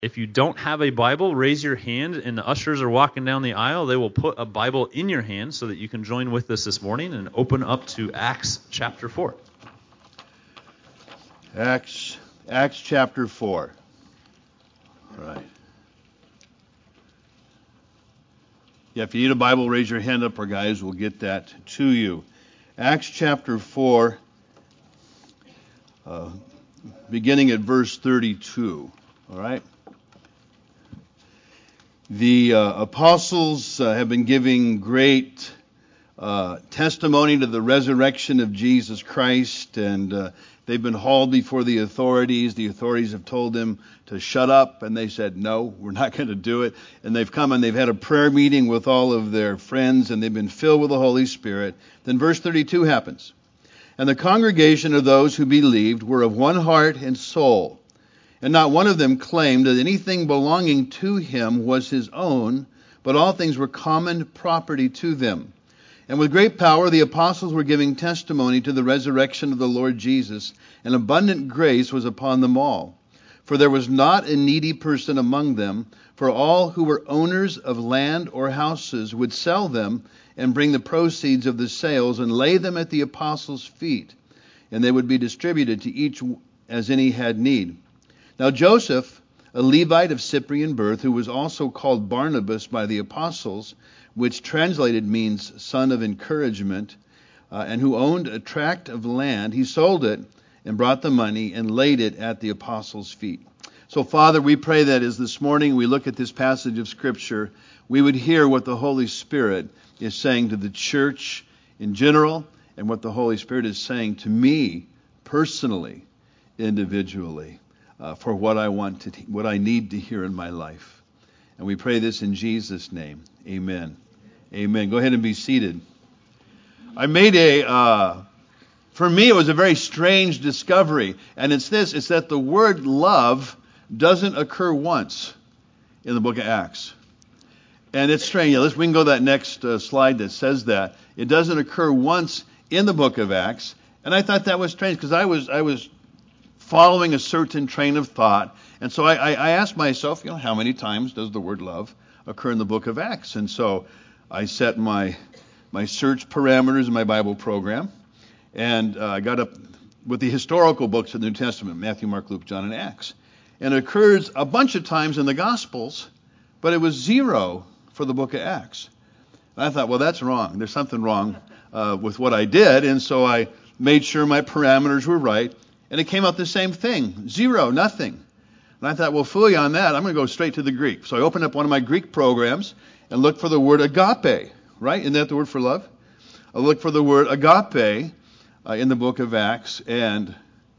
If you don't have a Bible, raise your hand, and the ushers are walking down the aisle. They will put a Bible in your hand so that you can join with us this morning and open up to Acts chapter 4. Acts chapter 4. All right. Yeah, if you need a Bible, raise your hand up. Our guys will get that to you. Acts chapter 4, beginning at verse 32. All right. The apostles have been giving great testimony to the resurrection of Jesus Christ, and they've been hauled before the authorities. The authorities have told them to shut up, and they said, no, we're not going to do it. And they've come and they've had a prayer meeting with all of their friends, and they've been filled with the Holy Spirit. Then verse 32 happens. And the congregation of those who believed were of one heart and soul. And not one of them claimed that anything belonging to him was his own, but all things were common property to them. And with great power the apostles were giving testimony to the resurrection of the Lord Jesus, and abundant grace was upon them all. For there was not a needy person among them, for all who were owners of land or houses would sell them and bring the proceeds of the sales and lay them at the apostles' feet, and they would be distributed to each as any had need. Now Joseph, a Levite of Cyprian birth, who was also called Barnabas by the apostles, which translated means son of encouragement, and who owned a tract of land, he sold it and brought the money and laid it at the apostles' feet. So, Father, we pray that as this morning we look at this passage of Scripture, we would hear what the Holy Spirit is saying to the church in general, and what the Holy Spirit is saying to me personally, individually, for what I need to hear in my life. And we pray this in Jesus' name. Amen. Amen. Go ahead and be seated. I made for me it was a very strange discovery, and it's that the word love doesn't occur once in the book of Acts. And it's strange. We can go to that next slide that says that. It doesn't occur once in the book of Acts. And I thought that was strange because I was following a certain train of thought. And so I asked myself, how many times does the word love occur in the book of Acts? And so I set my search parameters in my Bible program. And I got up with the historical books of the New Testament, Matthew, Mark, Luke, John, and Acts. And it occurs a bunch of times in the Gospels, but it was 0 for the book of Acts. And I thought, well, that's wrong. There's something wrong with what I did. And so I made sure my parameters were right. And it came out the same thing, 0, nothing. And I thought, well, fool you on that. I'm going to go straight to the Greek. So I opened up one of my Greek programs and looked for the word agape, right? Isn't that the word for love? I looked for the word agape in the book of Acts, and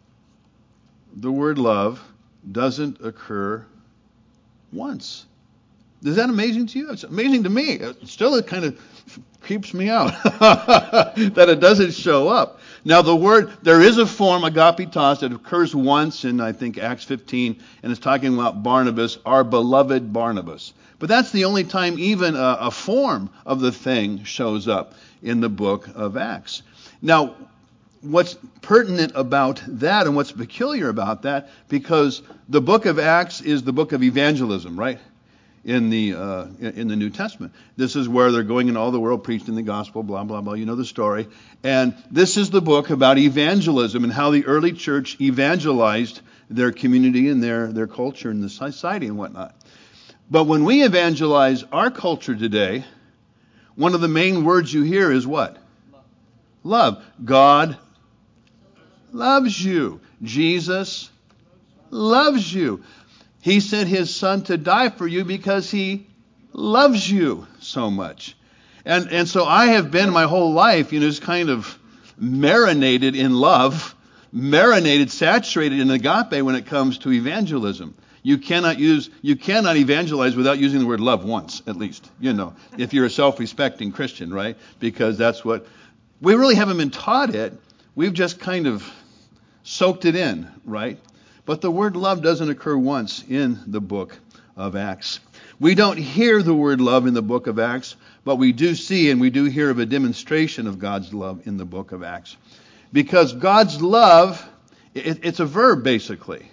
the word love doesn't occur once. Is that amazing to you? It's amazing to me. Still, it kind of creeps me out that it doesn't show up. Now, there is a form, agapitos, that occurs once in, I think, Acts 15, and it's talking about Barnabas, our beloved Barnabas. But that's the only time even a form of the thing shows up in the book of Acts. Now, what's pertinent about that and what's peculiar about that, because the book of Acts is the book of evangelism, right? In the New Testament. This is where they're going in all the world preaching the gospel, blah, blah, blah. You know the story. And this is the book about evangelism and how the early church evangelized their community and their culture and the society and whatnot. But when we evangelize our culture today, one of the main words you hear is what? Love. God loves you. Jesus loves you. He sent his son to die for you because he loves you so much. And so I have been my whole life, just kind of marinated in love, saturated in agape when it comes to evangelism. You cannot evangelize without using the word love once, at least, if you're a self-respecting Christian, right? Because that's what, we really haven't been taught it. We've just kind of soaked it in, right? But the word love doesn't occur once in the book of Acts. We don't hear the word love in the book of Acts, but we do see and we do hear of a demonstration of God's love in the book of Acts. Because God's love, it's a verb basically.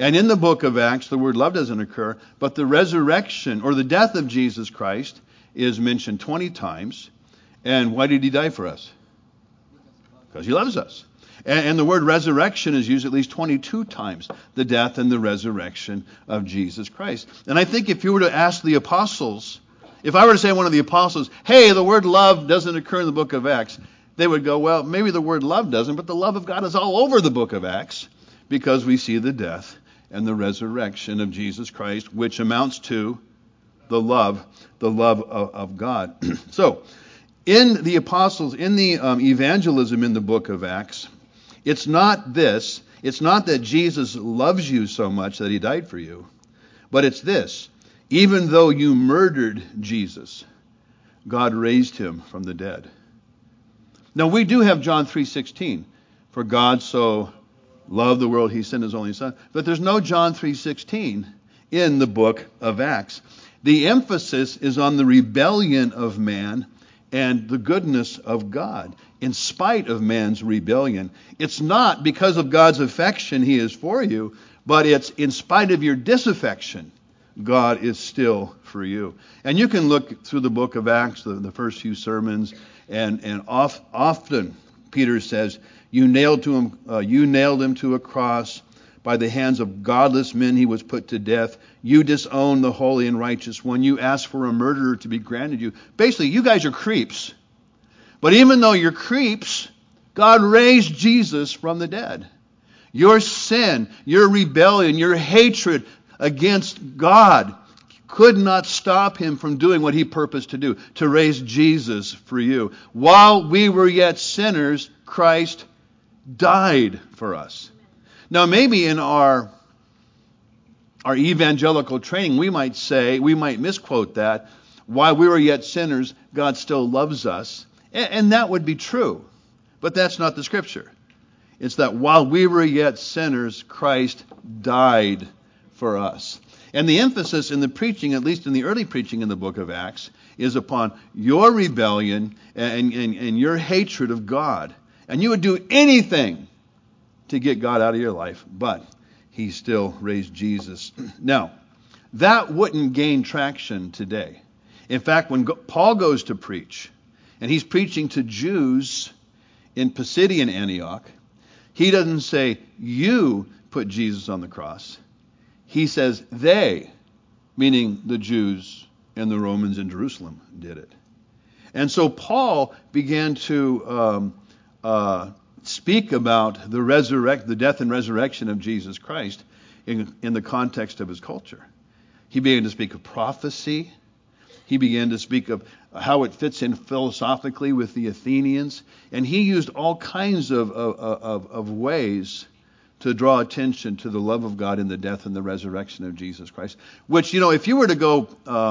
And in the book of Acts, the word love doesn't occur, but the resurrection or the death of Jesus Christ is mentioned 20 times. And why did he die for us? Because he loves us. And the word resurrection is used at least 22 times, the death and the resurrection of Jesus Christ. And I think if you were to ask the apostles, if I were to say to one of the apostles, hey, the word love doesn't occur in the book of Acts, they would go, well, maybe the word love doesn't, but the love of God is all over the book of Acts because we see the death and the resurrection of Jesus Christ, which amounts to the love of God. So, in the apostles, in the evangelism in the book of Acts, it's not this. It's not that Jesus loves you so much that he died for you, but it's this. Even though you murdered Jesus, God raised him from the dead. Now, we do have John 3:16. For God so loved the world, he sent his only son. But there's no John 3:16 in the book of Acts. The emphasis is on the rebellion of man and the goodness of God. In spite of man's rebellion, it's not because of God's affection he is for you, but it's in spite of your disaffection, God is still for you. And you can look through the book of Acts, the first few sermons, and often Peter says, you nailed him to a cross. By the hands of godless men he was put to death. You disowned the holy and righteous one. You asked for a murderer to be granted you. Basically, you guys are creeps. But even though you're creeps, God raised Jesus from the dead. Your sin, your rebellion, your hatred against God could not stop him from doing what he purposed to do, to raise Jesus for you. While we were yet sinners, Christ died for us. Now, maybe in our evangelical training, we might misquote that, while we were yet sinners, God still loves us. And that would be true. But that's not the Scripture. It's that while we were yet sinners, Christ died for us. And the emphasis in the preaching, at least in the early preaching in the book of Acts, is upon your rebellion and your hatred of God. And you would do anything to get God out of your life, but he still raised Jesus. Now, that wouldn't gain traction today. In fact, when Paul goes to preach, and he's preaching to Jews in Pisidian Antioch, he doesn't say, you put Jesus on the cross. He says, they, meaning the Jews and the Romans in Jerusalem, did it. And so Paul began to speak about the death and resurrection of Jesus Christ in the context of his culture. He began to speak of prophecy. He began to speak of how it fits in philosophically with the Athenians. And he used all kinds of ways to draw attention to the love of God in the death and the resurrection of Jesus Christ. Which, if you were to go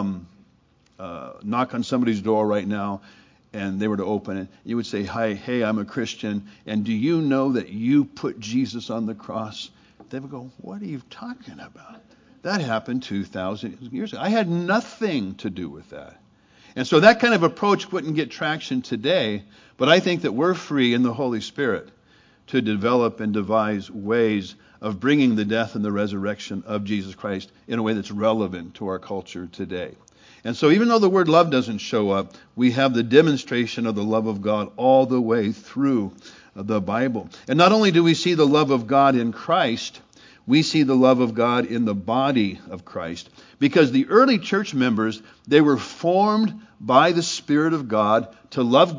knock on somebody's door right now, and they were to open it, you would say, hi, hey, I'm a Christian, and do you know that you put Jesus on the cross? They would go, what are you talking about? That happened 2,000 years ago. I had nothing to do with that. And so that kind of approach wouldn't get traction today, but I think that we're free in the Holy Spirit to develop and devise ways of bringing the death and the resurrection of Jesus Christ in a way that's relevant to our culture today. And so even though the word love doesn't show up, we have the demonstration of the love of God all the way through the Bible. And not only do we see the love of God in Christ, we see the love of God in the body of Christ. Because the early church members, they were formed by the Spirit of God, to love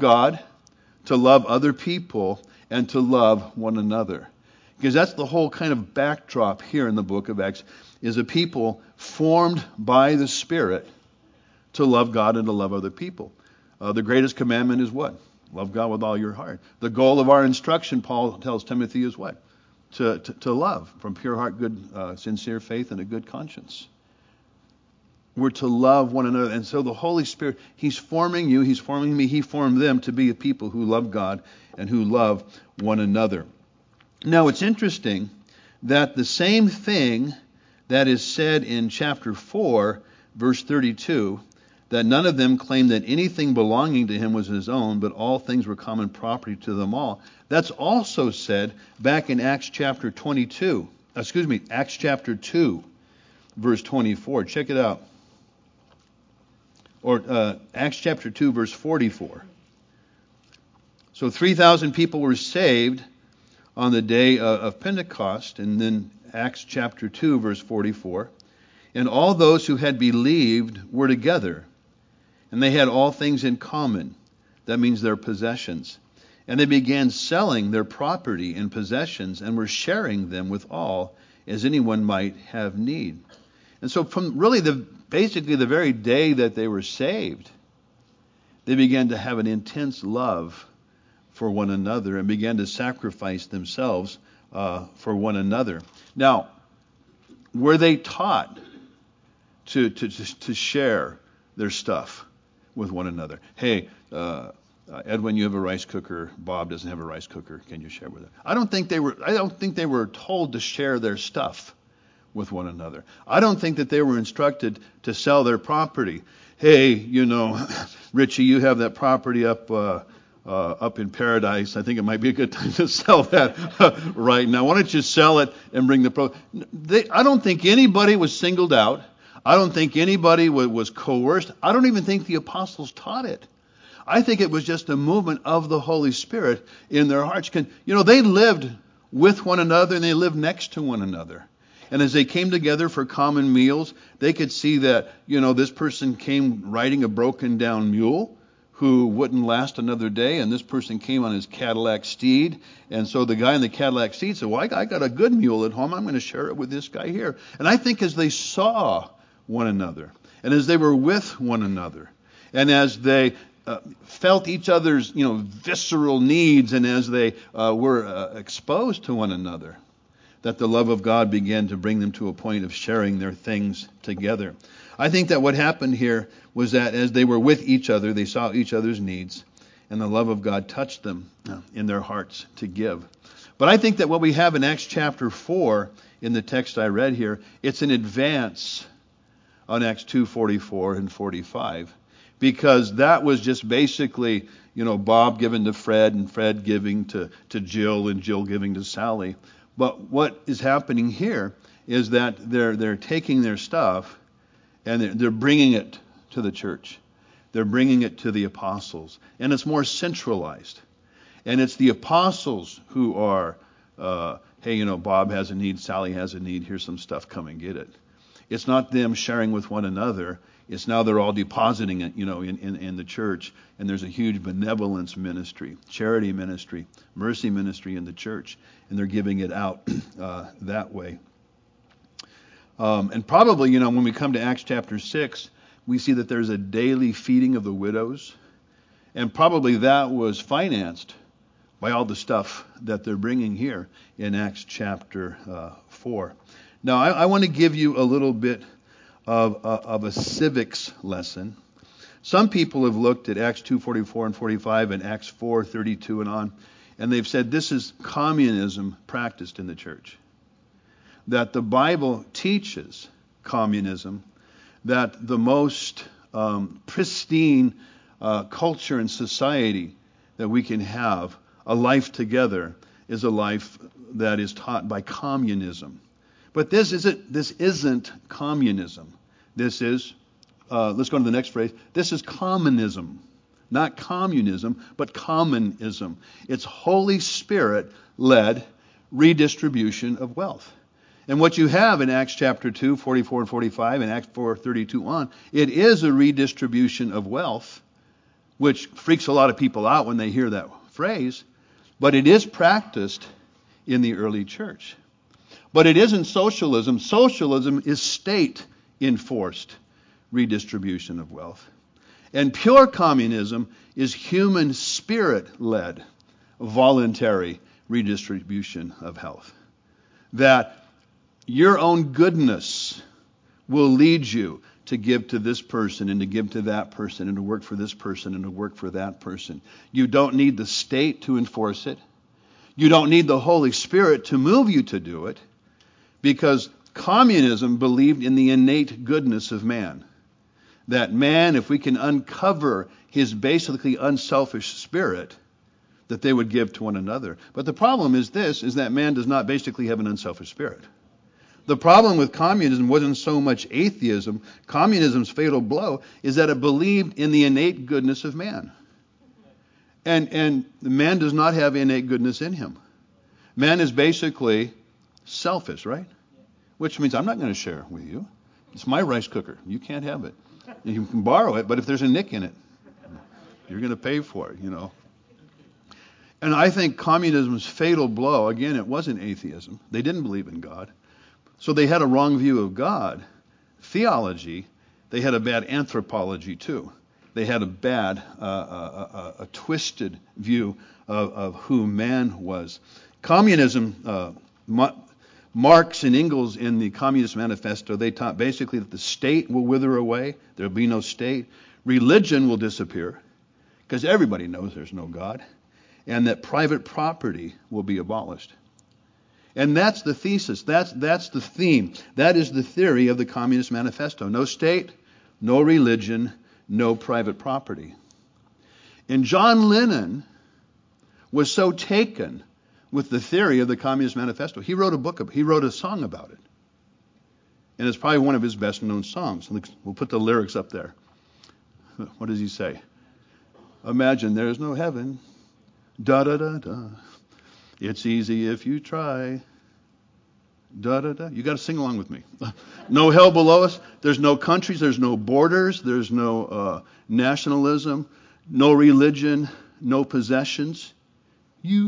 other people, and to love one another. Because that's the whole kind of backdrop here in the book of Acts, is a people formed by the Spirit to love God and to love other people. The greatest commandment is what? Love God with all your heart. The goal of our instruction, Paul tells Timothy, is what? To love from pure heart, good, sincere faith, and a good conscience. We're to love one another. And so the Holy Spirit, he's forming you, he's forming me, he formed them to be a people who love God and who love one another. Now, it's interesting that the same thing that is said in chapter 4, verse 32, that none of them claimed that anything belonging to him was his own, but all things were common property to them all. That's also said back in Acts chapter 22. Acts chapter 2, verse 24. Check it out. Or Acts chapter 2, verse 44. So 3,000 people were saved on the day of Pentecost, and then Acts chapter 2, verse 44. And all those who had believed were together, and they had all things in common. That means their possessions. And they began selling their property and possessions and were sharing them with all as anyone might have need. And so from really basically the very day that they were saved, they began to have an intense love for one another and began to sacrifice themselves for one another. Now, were they taught to share their stuff with one another? Hey, Edwin, you have a rice cooker. Bob doesn't have a rice cooker. Can you share with him? I don't think they were told to share their stuff with one another. I don't think that they were instructed to sell their property. Hey, Richie, you have that property up in Paradise. I think it might be a good time to sell that right now. Why don't you sell it and bring the I don't think anybody was singled out. I don't think anybody was coerced. I don't even think the apostles taught it. I think it was just a movement of the Holy Spirit in their hearts. They lived with one another and they lived next to one another. And as they came together for common meals, they could see that, this person came riding a broken down mule who wouldn't last another day, and this person came on his Cadillac steed. And so the guy in the Cadillac steed said, well, I got a good mule at home. I'm going to share it with this guy here. And I think as they saw one another, and as they were with one another, and as they felt each other's, visceral needs, and as they were exposed to one another, that the love of God began to bring them to a point of sharing their things together. I think that what happened here was that as they were with each other, they saw each other's needs, and the love of God touched them in their hearts to give. But I think that what we have in Acts chapter 4, in the text I read here, it's an advance on Acts 2:44 and 45. Because that was just basically, Bob giving to Fred and Fred giving to Jill and Jill giving to Sally. But what is happening here is that they're taking their stuff and they're bringing it to the church. They're bringing it to the apostles. And it's more centralized. And it's the apostles who are, hey, Bob has a need, Sally has a need, here's some stuff, come and get it. It's not them sharing with one another. It's now they're all depositing it, in the church. And there's a huge benevolence ministry, charity ministry, mercy ministry in the church. And they're giving it out that way. And probably, when we come to Acts chapter 6, we see that there's a daily feeding of the widows. And probably that was financed by all the stuff that they're bringing here in Acts chapter 4. Now, I want to give you a little bit of a civics lesson. Some people have looked at Acts 2:44 and 45 and Acts 4:32 and on, and they've said this is communism practiced in the church. That the Bible teaches communism, that the most pristine culture and society that we can have, a life together, is a life that is taught by communism. But this isn't communism. This is, let's go to the next phrase. This is commonism. Not communism, but commonism. It's Holy Spirit-led redistribution of wealth. And what you have in Acts chapter 2, 44 and 45, and Acts 4:32 on, it is a redistribution of wealth, which freaks a lot of people out when they hear that phrase, but it is practiced in the early church. But it isn't socialism. Socialism is state-enforced redistribution of wealth. And pure communism is human spirit-led, voluntary redistribution of health. That your own goodness will lead you to give to this person and to give to that person and to work for this person and to work for that person. You don't need the state to enforce it. You don't need the Holy Spirit to move you to do it, because communism believed in the innate goodness of man. That man, if we can uncover his basically unselfish spirit, that they would give to one another. But the problem is this, is that man does not basically have an unselfish spirit. The problem with communism wasn't so much atheism. Communism's fatal blow is that it believed in the innate goodness of man. And man does not have innate goodness in him. Man is basically selfish, right? Which means I'm not going to share with you. It's my rice cooker. You can't have it. You can borrow it, but if there's a nick in it, you're going to pay for it, And I think communism's fatal blow, again, it wasn't atheism. They didn't believe in God. So they had a wrong view of God. Theology, they had a bad anthropology too. They had a bad, a twisted view of who man was. Communism, Marx and Engels in the Communist Manifesto, they taught basically that the state will wither away. There will be no state. Religion will disappear because everybody knows there's no God. And that private property will be abolished. And that's the thesis. That's the theme. That is the theory of the Communist Manifesto. No state, no religion, no private property. And John Lennon was so taken with the theory of the Communist Manifesto. He wrote a song about it. And it's probably one of his best known songs. We'll put the lyrics up there. What does he say? Imagine there's no heaven. Da da da da. It's easy if you try. Da da da. You got to sing along with me. No hell below us. There's no countries. There's no borders. There's no nationalism. No religion. No possessions. You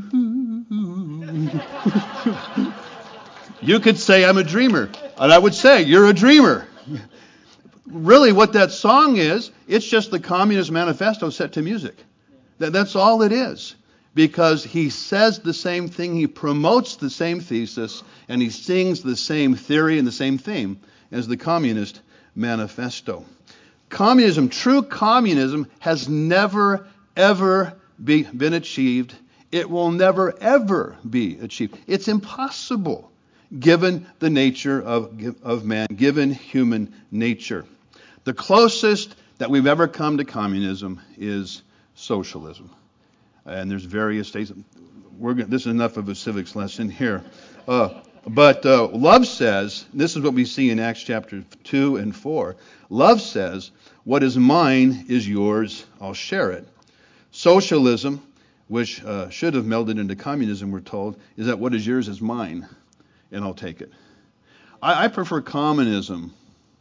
could say I'm a dreamer, and I would say you're a dreamer. Really, what that song is, it's just the Communist Manifesto set to music. That's all it is. Because he says the same thing, he promotes the same thesis, and he sings the same theory and the same theme as the Communist Manifesto. Communism, true communism, has never, ever been achieved. It will never, ever be achieved. It's impossible, given the nature of man, given human nature. The closest that we've ever come to communism is socialism. And there's various states. This is enough of a civics lesson here. But love says, this is what we see in Acts chapter 2 and 4. Love says, what is mine is yours, I'll share it. Socialism, which should have melded into communism, we're told, is that what is yours is mine, and I'll take it. I prefer communism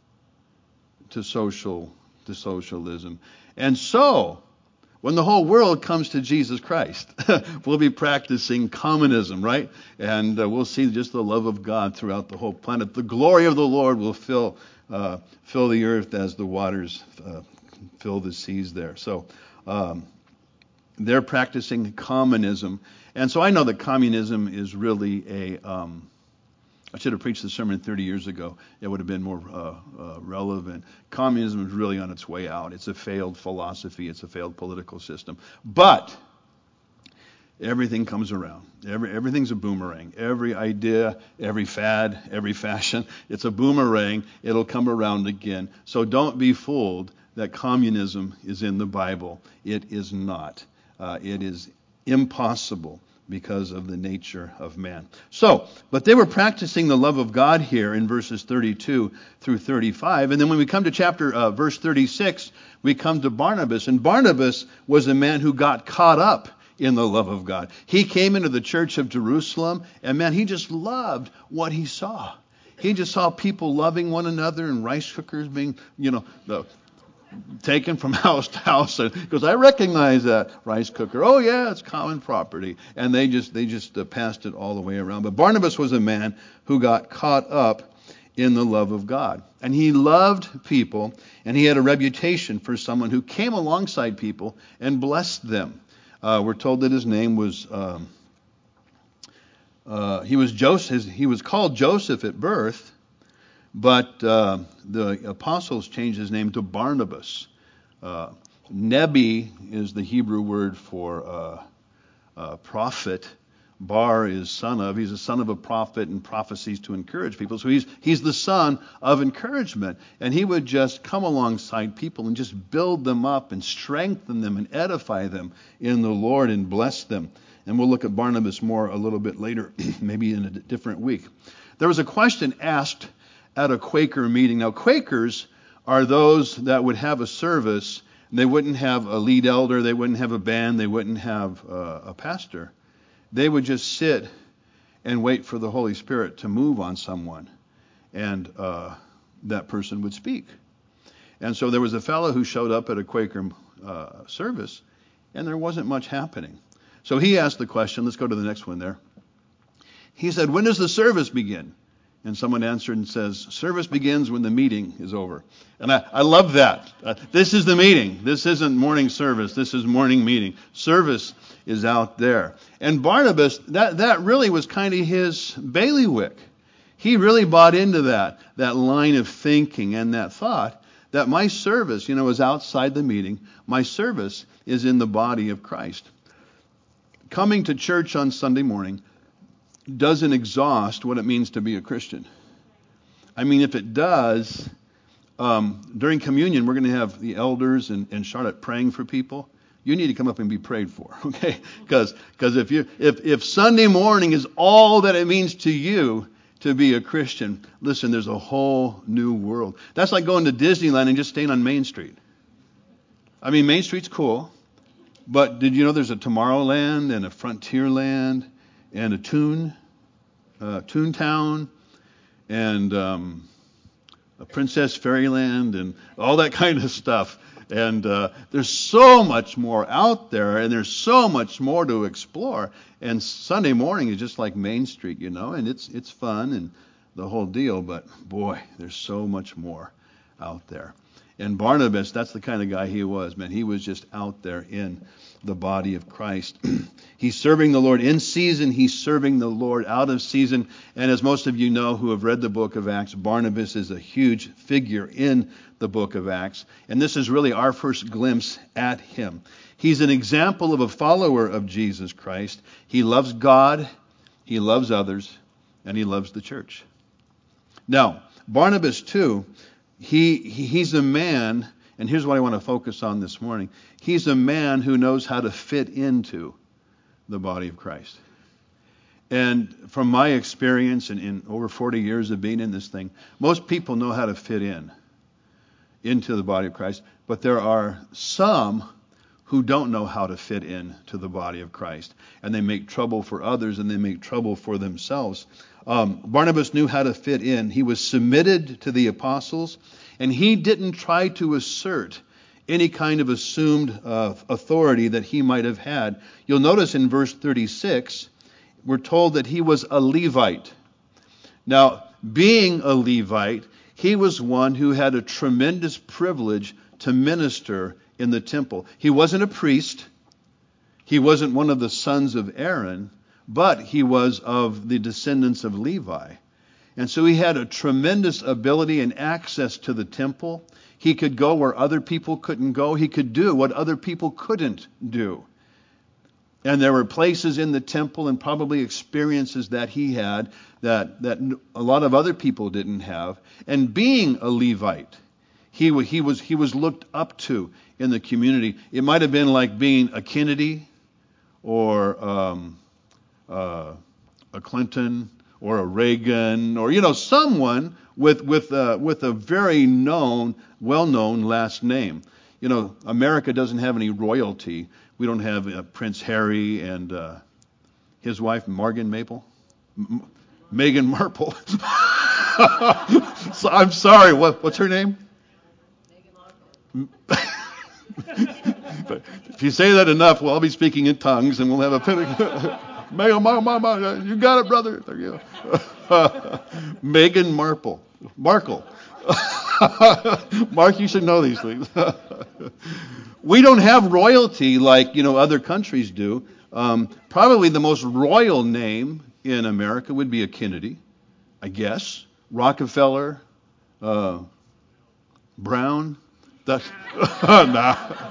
to socialism. And so, when the whole world comes to Jesus Christ, we'll be practicing communism, right? And we'll see just the love of God throughout the whole planet. The glory of the Lord will fill the earth as the waters fill the seas there. So they're practicing communism. And so I know that communism is really I should have preached the sermon 30 years ago. It would have been more relevant. Communism is really on its way out. It's a failed philosophy. It's a failed political system. But everything comes around. Everything's a boomerang. Every idea, every fad, every fashion, it's a boomerang. It'll come around again. So don't be fooled that communism is in the Bible. It is not. It is impossible because of the nature of man. So, but they were practicing the love of God here in verses 32 through 35. And then when we come to verse 36, we come to Barnabas. And Barnabas was a man who got caught up in the love of God. He came into the church of Jerusalem, and man, he just loved what he saw. He just saw people loving one another and rice cookers being, taken from house to house, because I recognize that rice cooker. Oh yeah, it's common property, and they just passed it all the way around. But Barnabas was a man who got caught up in the love of God, and he loved people, and he had a reputation for someone who came alongside people and blessed them. We're told that his name was he was Joseph. He was called Joseph at birth. But the apostles changed his name to Barnabas. Nebi is the Hebrew word for prophet. Bar is son of. He's a son of a prophet and prophecies to encourage people. So he's the son of encouragement. And he would just come alongside people and just build them up and strengthen them and edify them in the Lord and bless them. And we'll look at Barnabas more a little bit later, maybe in a different week. There was a question asked at a Quaker meeting. Now, Quakers are those that would have a service. They wouldn't have a lead elder. They wouldn't have a band. They wouldn't have a pastor. They would just sit and wait for the Holy Spirit to move on someone, and that person would speak. And so there was a fellow who showed up at a Quaker service, and there wasn't much happening. So he asked the question. Let's go to the next one there. He said, "When does the service begin?" And someone answered and says, "Service begins when the meeting is over." And I love that. This is the meeting. This isn't morning service. This is morning meeting. Service is out there. And Barnabas, that really was kind of his bailiwick. He really bought into that line of thinking and that thought that my service, is outside the meeting. My service is in the body of Christ. Coming to church on Sunday morning doesn't exhaust what it means to be a Christian. I mean, if it does, during communion, we're going to have the elders and Charlotte praying for people. You need to come up and be prayed for, okay? Because if Sunday morning is all that it means to you to be a Christian, listen, there's a whole new world. That's like going to Disneyland and just staying on Main Street. I mean, Main Street's cool, but did you know there's a Tomorrowland and a Frontierland and a Toontown, and a Princess Fairyland, and all that kind of stuff. And there's so much more out there, and there's so much more to explore. And Sunday morning is just like Main Street, and it's fun and the whole deal. But boy, there's so much more out there. And Barnabas, that's the kind of guy he was, man. He was just out there in the body of Christ. He's serving the Lord in season. He's serving the Lord out of season. And as most of you know who have read the book of Acts, Barnabas is a huge figure in the book of Acts. And this is really our first glimpse at him. He's an example of a follower of Jesus Christ. He loves God, he loves others, and he loves the church. Now, Barnabas, too, he's a man, and here's what I want to focus on this morning. He's a man who knows how to fit into the body of Christ. And from my experience in over 40 years of being in this thing, most people know how to fit into the body of Christ, but there are some who don't know how to fit into the body of Christ, and they make trouble for others, and they make trouble for themselves. Barnabas knew how to fit in. He was submitted to the apostles, and he didn't try to assert any kind of assumed authority that he might have had. You'll notice in verse 36, we're told that he was a Levite. Now, being a Levite, he was one who had a tremendous privilege to minister in the temple. He wasn't a priest. He wasn't one of the sons of Aaron, but he was of the descendants of Levi. And so he had a tremendous ability and access to the temple. He could go where other people couldn't go. He could do what other people couldn't do. And there were places in the temple and probably experiences that he had that a lot of other people didn't have. And being a Levite, he was looked up to in the community. It might have been like being a Kennedy or a Clinton or a Reagan, or someone with a very well-known last name. America doesn't have any royalty. We don't have Prince Harry and his wife Meghan Markle. So, I'm sorry. What's her name? If you say that enough, well, I'll be speaking in tongues, and we'll have a you got it, brother. There you go. Meghan Markle. Mark, you should know these things. We don't have royalty like other countries do. Probably the most royal name in America would be a Kennedy, I guess. Rockefeller, Brown. That's nah.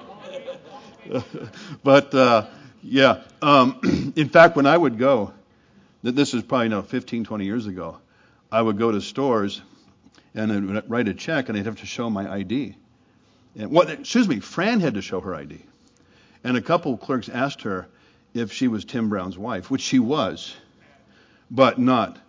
But yeah. In fact, when I would go, this is probably now 15, 20 years ago, I would go to stores and I'd write a check and I'd have to show my ID. And Fran had to show her ID. And a couple of clerks asked her if she was Tim Brown's wife, which she was, but not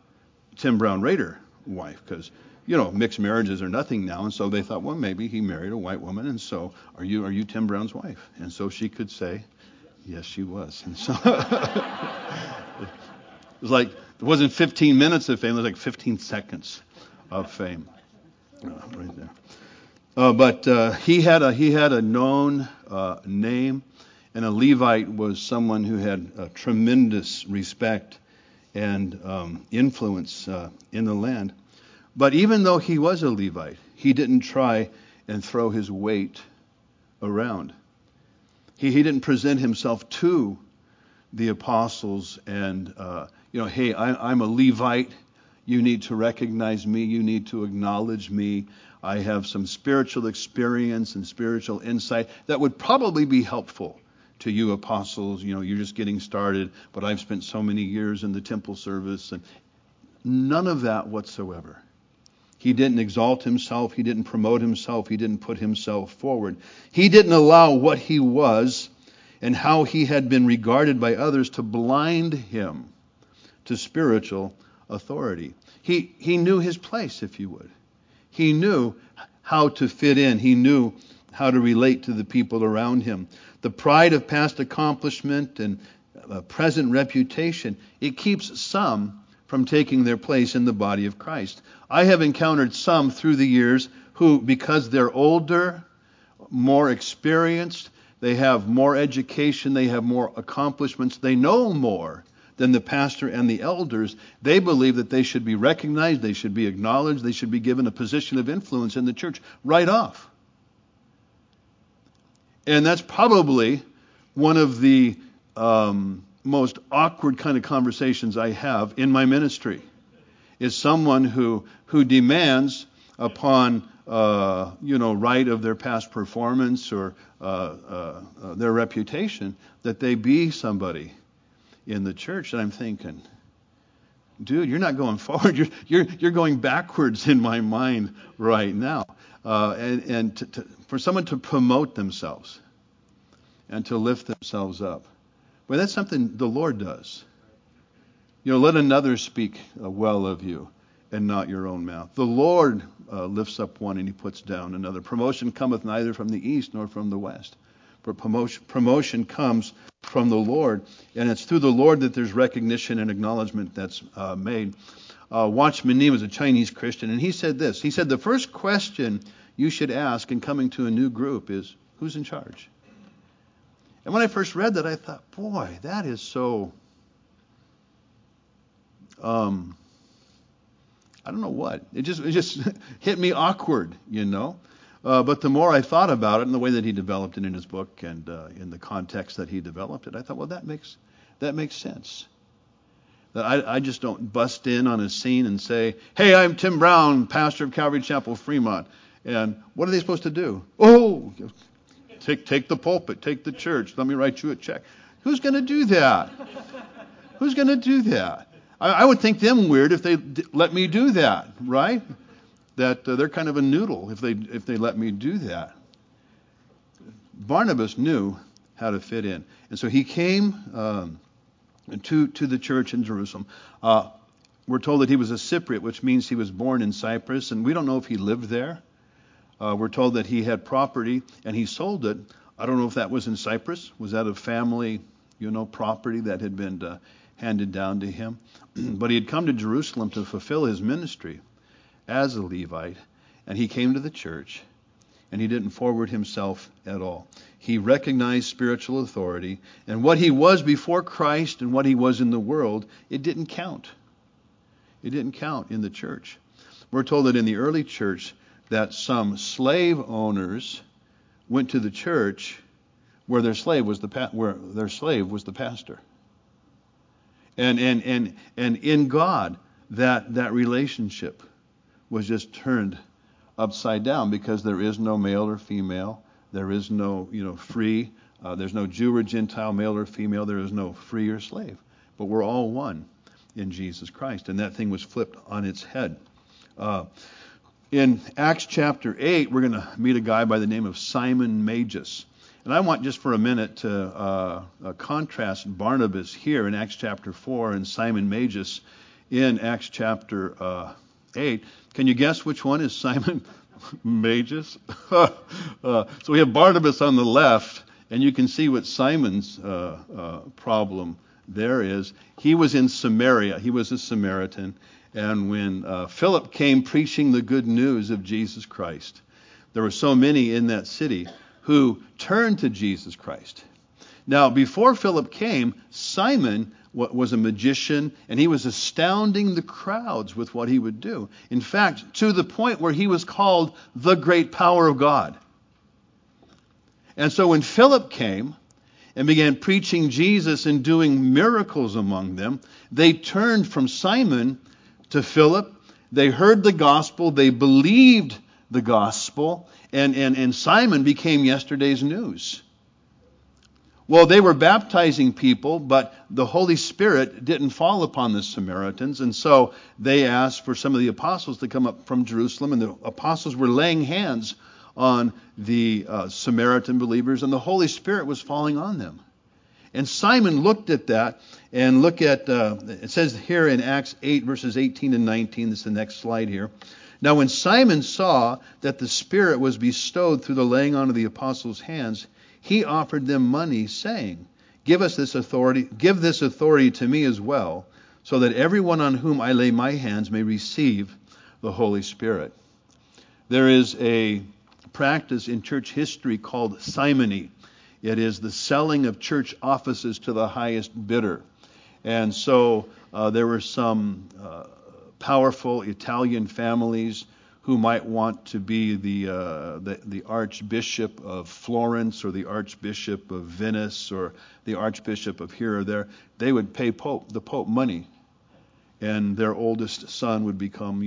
Tim Brown Raider wife, because mixed marriages are nothing now, and so they thought, well, maybe he married a white woman, and so are you Tim Brown's wife? And so she could say, yes, she was. And so it was like, it wasn't 15 minutes of fame, it was like 15 seconds of fame, right there. But he had a known name, and a Levite was someone who had tremendous respect and influence in the land. But even though he was a Levite, he didn't try and throw his weight around. He didn't present himself to the apostles and, hey, I'm a Levite. You need to recognize me. You need to acknowledge me. I have some spiritual experience and spiritual insight that would probably be helpful to you apostles. You're just getting started, but I've spent so many years in the temple service, and none of that whatsoever. He didn't exalt himself. He didn't promote himself. He didn't put himself forward. He didn't allow what he was and how he had been regarded by others to blind him to spiritual authority. He knew his place, if you would. He knew how to fit in. He knew how to relate to the people around him. The pride of past accomplishment and present reputation, it keeps some from taking their place in the body of Christ. I have encountered some through the years who, because they're older, more experienced, they have more education, they have more accomplishments, they know more than the pastor and the elders, they believe that they should be recognized, they should be acknowledged, they should be given a position of influence in the church right off. And that's probably one of the most awkward kind of conversations I have in my ministry, is someone who demands upon right of their past performance or their reputation that they be somebody in the church. And I'm thinking, dude, you're not going forward. You're going backwards in my mind right now. For someone to promote themselves and to lift themselves up, well, that's something the Lord does. Let another speak well of you and not your own mouth. The Lord lifts up one and he puts down another. Promotion cometh neither from the east nor from the west. But promotion comes from the Lord, and it's through the Lord that there's recognition and acknowledgement that's made. Watchman Nee was a Chinese Christian, and he said this. He said, the first question you should ask in coming to a new group is, who's in charge? And when I first read that, I thought, boy, that is so, I don't know what. It just hit me awkward, But the more I thought about it and the way that he developed it in his book and in the context that he developed it, I thought, well, that makes sense. That I just don't bust in on a scene and say, hey, I'm Tim Brown, pastor of Calvary Chapel, Fremont. And what are they supposed to do? Oh, take the pulpit, take the church. Let me write you a check. Who's going to do that? Who's going to do that? I would think them weird if they let me do that, right? That they're kind of a noodle if they let me do that. Barnabas knew how to fit in, and so he came to the church in Jerusalem. We're told that he was a Cypriot, which means he was born in Cyprus, and we don't know if he lived there. We're told that he had property and he sold it. I don't know if that was in Cyprus. Was that a family, property that had been handed down to him? But he had come to Jerusalem to fulfill his ministry as a Levite, and he came to the church, and he didn't forward himself at all. He recognized spiritual authority, and what he was before Christ and what he was in the world, it didn't count. It didn't count in the church. We're told that in the early church that some slave owners went to the church where their slave was the pastor. And in God, that relationship was just turned upside down, because there is no male or female. There is no, free. There's no Jew or Gentile, male or female. There is no free or slave. But we're all one in Jesus Christ. And that thing was flipped on its head. In Acts chapter 8, we're going to meet a guy by the name of Simon Magus. And I want just for a minute to contrast Barnabas here in Acts chapter 4 and Simon Magus in Acts chapter 8. Can you guess which one is Simon Magus? So we have Barnabas on the left, and you can see what Simon's problem there is. He was in Samaria. He was a Samaritan. And when Philip came preaching the good news of Jesus Christ, there were so many in that city who turned to Jesus Christ. Now, before Philip came, Simon was a magician, and he was astounding the crowds with what he would do. In fact, to the point where he was called the great power of God. And so when Philip came and began preaching Jesus and doing miracles among them, they turned from Simon to Philip. They heard the gospel. They believed the gospel. And Simon became yesterday's news. Well, they were baptizing people, but the Holy Spirit didn't fall upon the Samaritans. And so they asked for some of the apostles to come up from Jerusalem. And the apostles were laying hands on the Samaritan believers, and the Holy Spirit was falling on them. And Simon looked at that, and look at, it says here in Acts 8, verses 18 and 19, this is the next slide here. Now when Simon saw that the Spirit was bestowed through the laying on of the apostles' hands, he offered them money, saying, give this authority to me as well, so that everyone on whom I lay my hands may receive the Holy Spirit. There is a practice in church history called simony. It is the selling of church offices to the highest bidder. And so there were some powerful Italian families who might want to be the Archbishop of Florence or the Archbishop of Venice or the Archbishop of here or there. They would pay the Pope money, and their oldest son would become,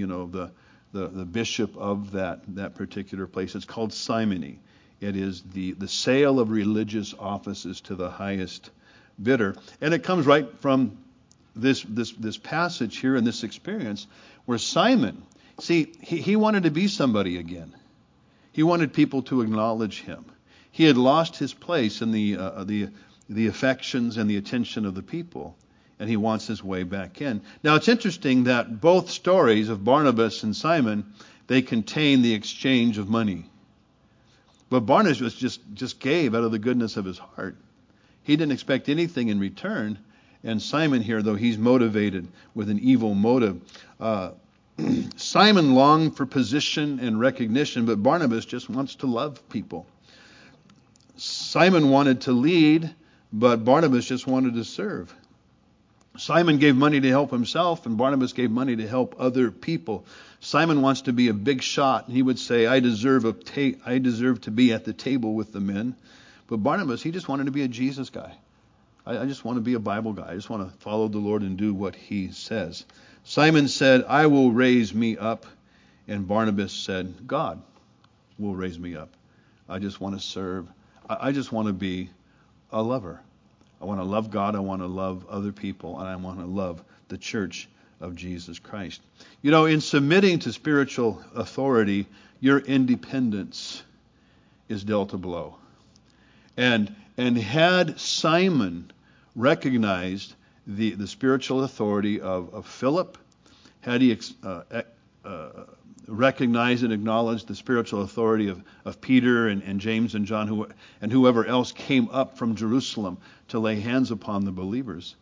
the bishop of that particular place. It's called simony. It is the sale of religious offices to the highest bidder, and it comes right from this passage here and this experience where Simon. See, he wanted to be somebody again. He wanted people to acknowledge him. He had lost his place in the affections and the attention of the people, and he wants his way back in. Now, it's interesting that both stories of Barnabas and Simon, they contain the exchange of money. But Barnabas was just gave out of the goodness of his heart. He didn't expect anything in return. And Simon here, though he's motivated with an evil motive, Simon longed for position and recognition, but Barnabas just wants to love people. Simon wanted to lead, but Barnabas just wanted to serve. Simon gave money to help himself, and Barnabas gave money to help other people. Simon wants to be a big shot, and he would say, I deserve to be at the table with the men. But Barnabas, he just wanted to be a Jesus guy. I just want to be a Bible guy. I just want to follow the Lord and do what he says. Simon said, I will raise me up. And Barnabas said, God will raise me up. I just want to serve. I just want to be a lover. I want to love God. I want to love other people. And I want to love the church of Jesus Christ. In submitting to spiritual authority, your independence is dealt a blow. And had Simon recognized the spiritual authority of Philip, had he recognized and acknowledged the spiritual authority of Peter and James and John and whoever else came up from Jerusalem to lay hands upon the believers,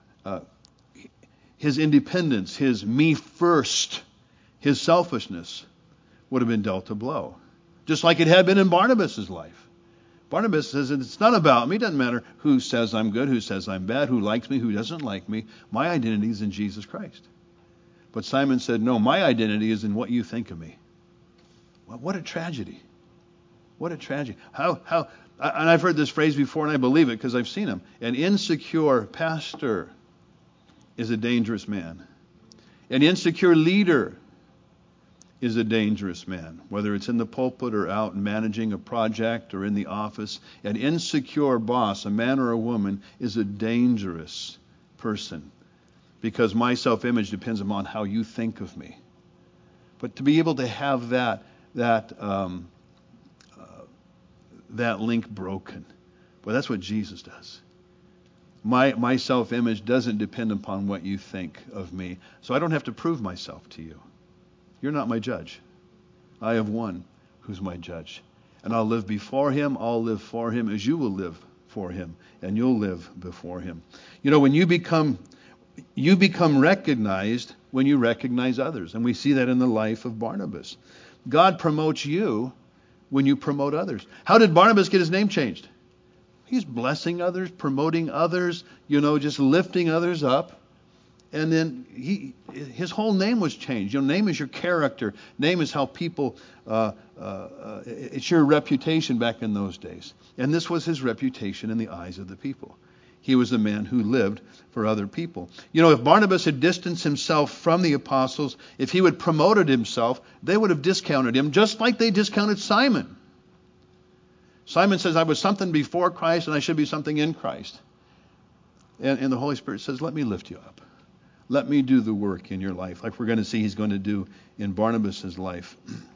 his independence, his me first, his selfishness would have been dealt a blow, just like it had been in Barnabas' life. Barnabas says, it's not about me. It doesn't matter who says I'm good, who says I'm bad, who likes me, who doesn't like me. My identity is in Jesus Christ. But Simon said, no, my identity is in what you think of me. Well, what a tragedy. What a tragedy. And I've heard this phrase before, and I believe it because I've seen him. An insecure pastor is a dangerous man. An insecure leader is a dangerous man, whether it's in the pulpit or out managing a project or in the office. An insecure boss, a man or a woman, is a dangerous person because my self-image depends upon how you think of me. But to be able to have that link broken, well, that's what Jesus does. My self-image doesn't depend upon what you think of me. So I don't have to prove myself to you. You're not my judge. I have one who's my judge. And I'll live before him, I'll live for him as you will live for him, and you'll live before him. You know, when you become recognized when you recognize others. And we see that in the life of Barnabas. God promotes you when you promote others. How did Barnabas get his name changed? He's blessing others, promoting others, just lifting others up. And then his whole name was changed. Name is your character. Name is how people, it's your reputation back in those days. And this was his reputation in the eyes of the people. He was a man who lived for other people. If Barnabas had distanced himself from the apostles, if he had promoted himself, they would have discounted him, just like they discounted Simon. Simon says, I was something before Christ and I should be something in Christ. And the Holy Spirit says, let me lift you up. Let me do the work in your life, like we're going to see he's going to do in Barnabas' life.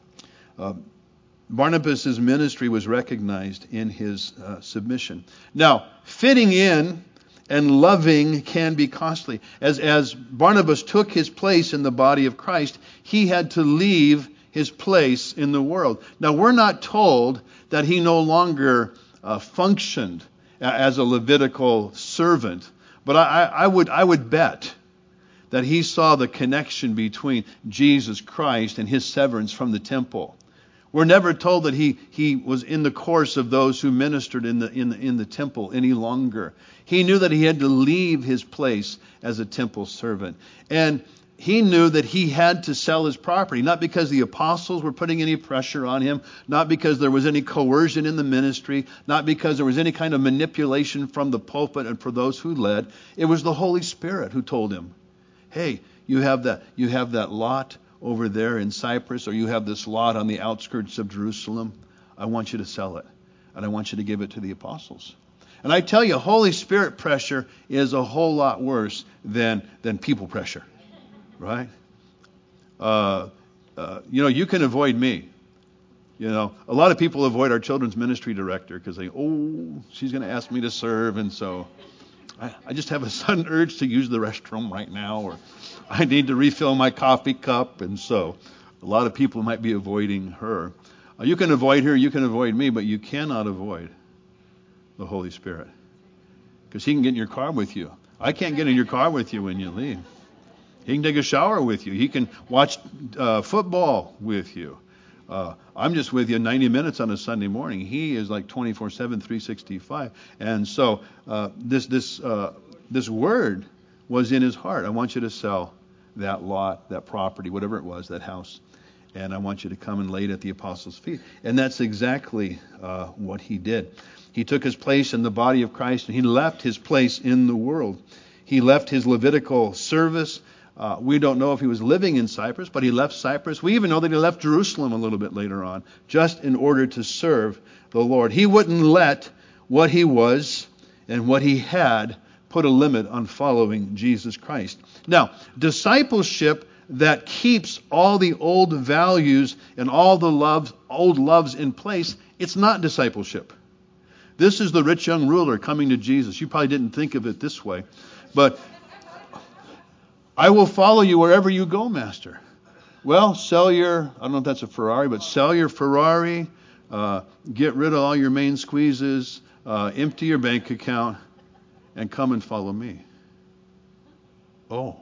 Barnabas' ministry was recognized in his submission. Now, fitting in and loving can be costly. As Barnabas took his place in the body of Christ, he had to leave his place in the world. Now, we're not told that he no longer functioned as a Levitical servant, but I would bet that he saw the connection between Jesus Christ and his severance from the temple. We're never told that he was in the course of those who ministered in the temple any longer. He knew that he had to leave his place as a temple servant. And he knew that he had to sell his property, not because the apostles were putting any pressure on him, not because there was any coercion in the ministry, not because there was any kind of manipulation from the pulpit and for those who led. It was the Holy Spirit who told him, hey, you have that lot over there in Cyprus, or you have this lot on the outskirts of Jerusalem. I want you to sell it, and I want you to give it to the apostles. And I tell you, Holy Spirit pressure is a whole lot worse than people pressure, right? You can avoid me. A lot of people avoid our children's ministry director because she's going to ask me to serve, and so I just have a sudden urge to use the restroom right now, or I need to refill my coffee cup, and so a lot of people might be avoiding her. You can avoid her, you can avoid me, but you cannot avoid the Holy Spirit, because he can get in your car with you. I can't get in your car with you when you leave. He can take a shower with you. He can watch football with you. I'm just with you 90 minutes on a Sunday morning. He is like 24/7, 365. And so this word was in his heart. I want you to sell that lot, that property, whatever it was, that house, and I want you to come and lay it at the apostles' feet. And that's exactly what he did. He took his place in the body of Christ, and he left his place in the world. He left his Levitical service. We don't know if he was living in Cyprus, but he left Cyprus. We even know that he left Jerusalem a little bit later on, just in order to serve the Lord. He wouldn't let what he was and what he had put a limit on following Jesus Christ. Now, discipleship that keeps all the old values and all the old loves in place, it's not discipleship. This is the rich young ruler coming to Jesus. You probably didn't think of it this way, but I will follow you wherever you go, Master. Well, I don't know if that's a Ferrari, but sell your Ferrari, get rid of all your main squeezes, empty your bank account, and come and follow me. Oh.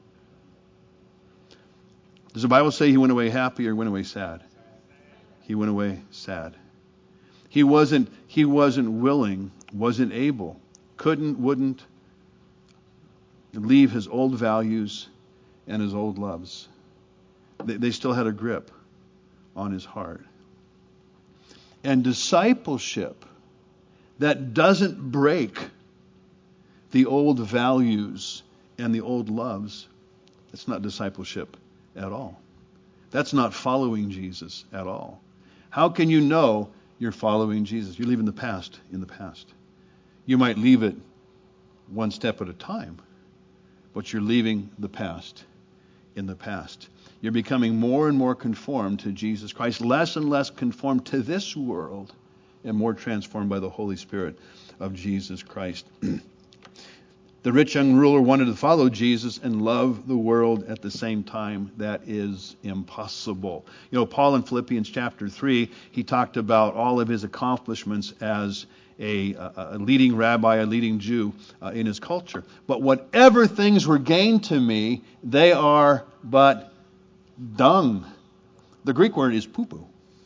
Does the Bible say he went away happy or went away sad? He went away sad. He wasn't willing, wasn't able, wouldn't leave his old values and his old loves. They still had a grip on his heart. And discipleship that doesn't break the old values and the old loves, it's not discipleship at all. That's not following Jesus at all. How can you know you're following Jesus? You're leaving the past in the past. You might leave it one step at a time, but you're leaving the past in the past. You're becoming more and more conformed to Jesus Christ, less and less conformed to this world, and more transformed by the Holy Spirit of Jesus Christ. The rich young ruler wanted to follow Jesus and love the world at the same time. That is impossible. Paul in Philippians chapter 3, he talked about all of his accomplishments as a leading rabbi, a leading Jew in his culture. But whatever things were gained to me, they are but dung. The Greek word is poo-poo.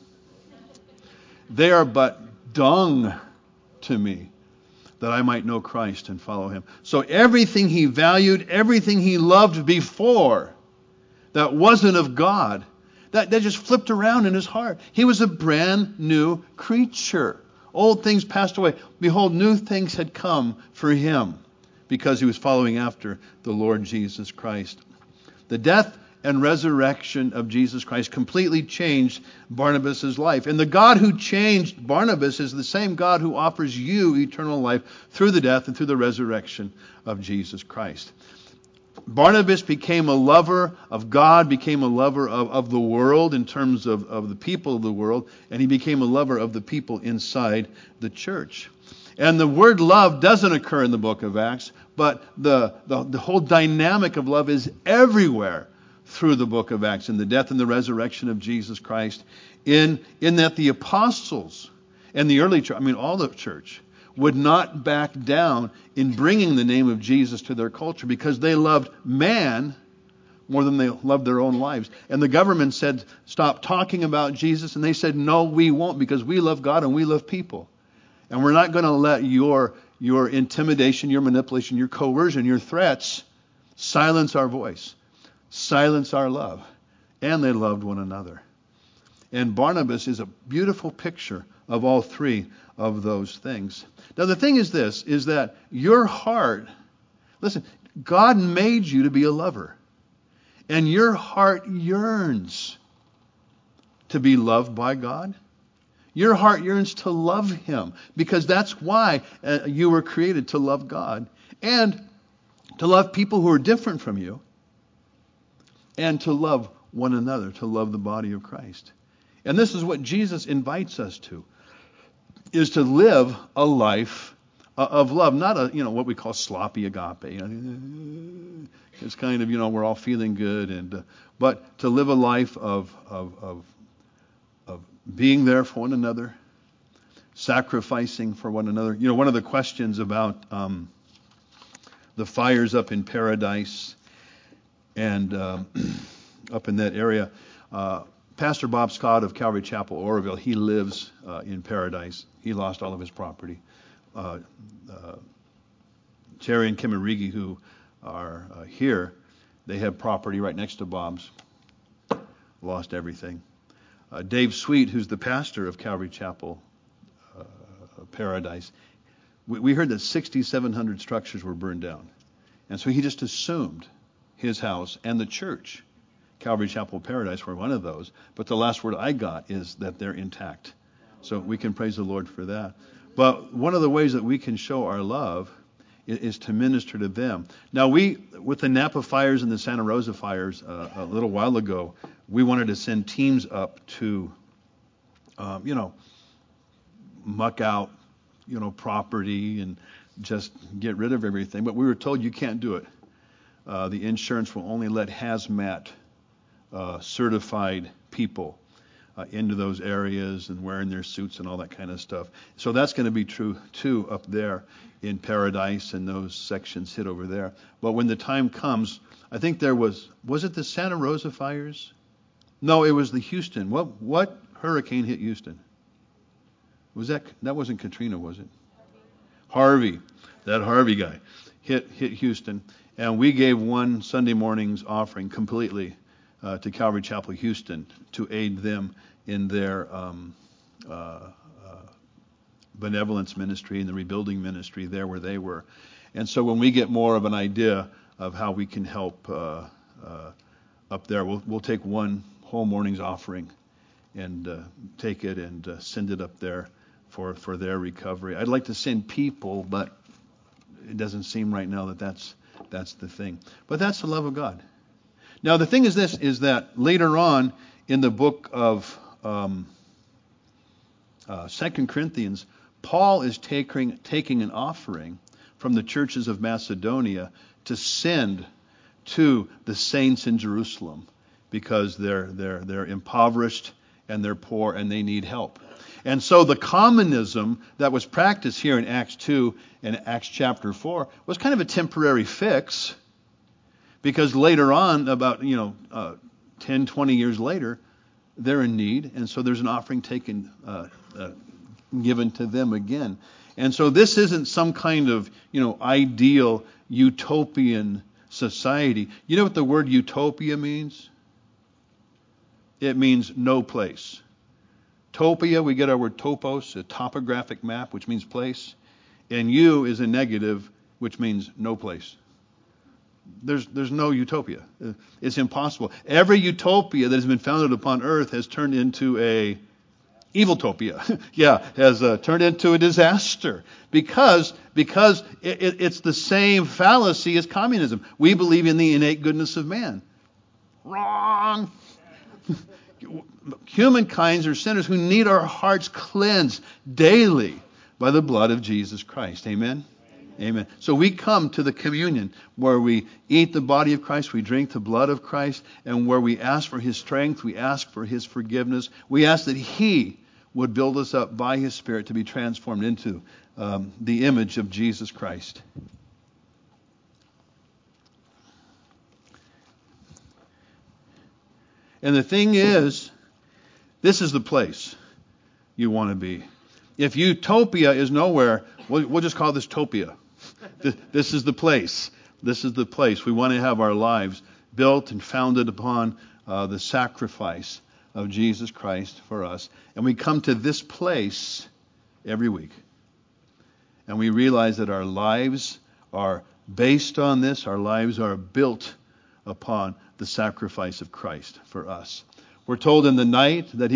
They are but dung to me, that I might know Christ and follow him. So everything he valued, everything he loved before that wasn't of God, that just flipped around in his heart. He was a brand new creature. Old things passed away. Behold, new things had come for him because he was following after the Lord Jesus Christ. The death and resurrection of Jesus Christ completely changed Barnabas' life. And the God who changed Barnabas is the same God who offers you eternal life through the death and through the resurrection of Jesus Christ. Barnabas became a lover of God, became a lover of the world in terms of the people of the world, and he became a lover of the people inside the church. And the word love doesn't occur in the book of Acts, but the whole dynamic of love is everywhere through the book of Acts, in the death and the resurrection of Jesus Christ, in that the apostles and the early church, all the church, would not back down in bringing the name of Jesus to their culture because they loved man more than they loved their own lives. And the government said, stop talking about Jesus. And they said, no, we won't, because we love God and we love people. And we're not going to let your intimidation, your manipulation, your coercion, your threats silence our voice, silence our love. And they loved one another. And Barnabas is a beautiful picture of all three of those things. Now the thing is this, is that your heart, listen, God made you to be a lover. And your heart yearns to be loved by God. Your heart yearns to love him, because that's why you were created, to love God and to love people who are different from you, and to love one another, to love the body of Christ. And this is what Jesus invites us to, is to live a life of love, not what we call sloppy agape. It's kind of, we're all feeling good, but to live a life of being there for one another, sacrificing for one another. One of the questions about the fires up in Paradise and up in that area, Pastor Bob Scott of Calvary Chapel, Oroville, he lives in Paradise. He lost all of his property. Terry and Kim Arigi, who are here, they have property right next to Bob's. Lost everything. Dave Sweet, who's the pastor of Calvary Chapel, Paradise, we heard that 6,700 structures were burned down. And so he just assumed his house and the church, Calvary Chapel Paradise, were one of those. But the last word I got is that they're intact. So we can praise the Lord for that. But one of the ways that we can show our love is to minister to them. Now, with the Napa fires and the Santa Rosa fires a little while ago, we wanted to send teams up to, muck out, property and just get rid of everything. But we were told you can't do it. The insurance will only let hazmat certified people into those areas and wearing their suits and all that kind of stuff. So that's going to be true too up there in Paradise and those sections hit over there. But when the time comes, I think there was it the Santa Rosa fires? No, it was the Houston. What hurricane hit Houston? That wasn't Katrina, was it? Harvey. That Harvey guy hit Houston, and we gave one Sunday morning's offering completely to Calvary Chapel Houston to aid them in their benevolence ministry and the rebuilding ministry there where they were. And so when we get more of an idea of how we can help up there, we'll take one whole morning's offering and take it and send it up there for their recovery. I'd like to send people, but it doesn't seem right now that that's the thing. But that's the love of God. Now, the thing is this, is that later on in the book of 2 Corinthians, Paul is taking an offering from the churches of Macedonia to send to the saints in Jerusalem because they're impoverished and they're poor and they need help. And so the communism that was practiced here in Acts 2 and Acts chapter 4 was kind of a temporary fix, because later on, about 10, 20 years later, they're in need, and so there's an offering given to them again. And so this isn't some kind of ideal utopian society. You know what the word utopia means? It means no place. Topia, we get our word topos, a topographic map, which means place. And U is a negative, which means no place. There's no utopia. It's impossible. Every utopia that has been founded upon earth has turned into a eviltopia. Has turned into a disaster. Because it's the same fallacy as communism. We believe in the innate goodness of man. Wrong. Humankinds are sinners who need our hearts cleansed daily by the blood of Jesus Christ. Amen? Amen. So we come to the communion where we eat the body of Christ, we drink the blood of Christ, and where we ask for His strength, we ask for His forgiveness. We ask that He would build us up by His Spirit to be transformed into the image of Jesus Christ. And the thing is, this is the place you want to be. If utopia is nowhere, we'll just call this topia. This is the place. This is the place. We want to have our lives built and founded upon the sacrifice of Jesus Christ for us. And we come to this place every week. And we realize that our lives are based on this. Our lives are built upon the sacrifice of Christ for us. We're told in the night that He